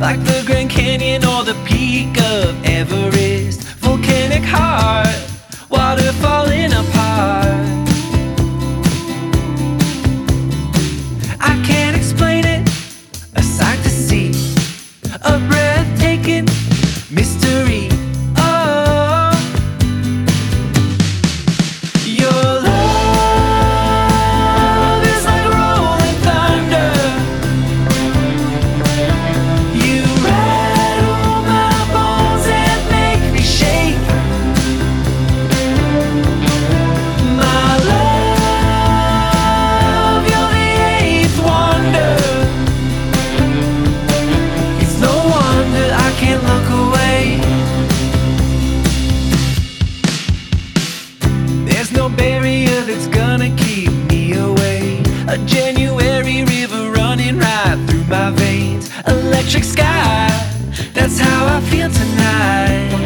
like the Grand Canyon or the peak of Everest. Volcanic heart, water falling apart. I can't explain it, a sight to see, a breathtaking mystery. Oh, your love is like rolling thunder. You rattle my bones and make me shake. My love, you're the eighth wonder. It's no wonder I can't look away. There's no barrier that's gonna keep me away. A January river running right through my veins. Electric sky, that's how I feel tonight.